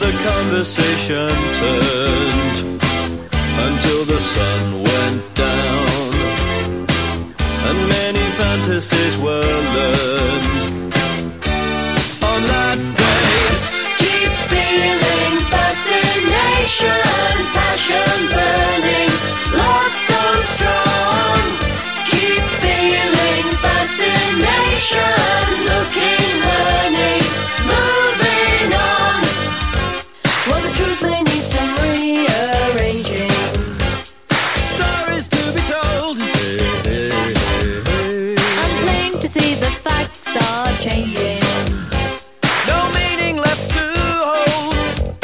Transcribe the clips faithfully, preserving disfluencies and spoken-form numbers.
the conversation turned until the sun went down, and many fantasies were learned on that day. Keep feeling fascination, passion burning, love so strong. Keep feeling fascination, looking, learning, moving on. Well, the truth may need some rearranging. Stories to be told. I'm plain to see the facts are changing. No meaning left to hold.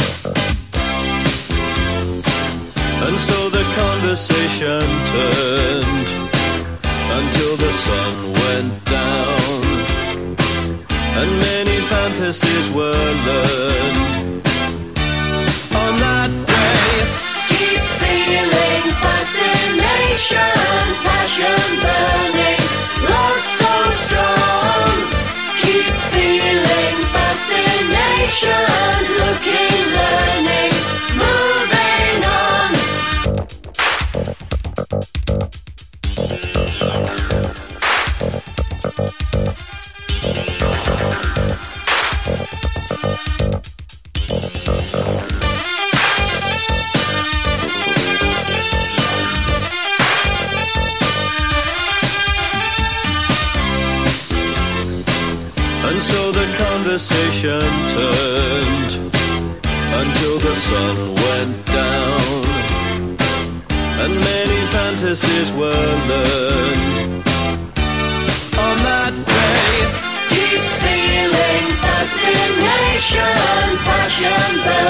And so the conversation turned until the sun went down, and many fantasies were learned on that day. Keep feeling fascination, passion burning, love so strong. Keep feeling fascination, looking, learning, moving on. And so the conversation turned until the sun went down, and many fantasies were learned on that day. Keep feeling fascination, passion burning.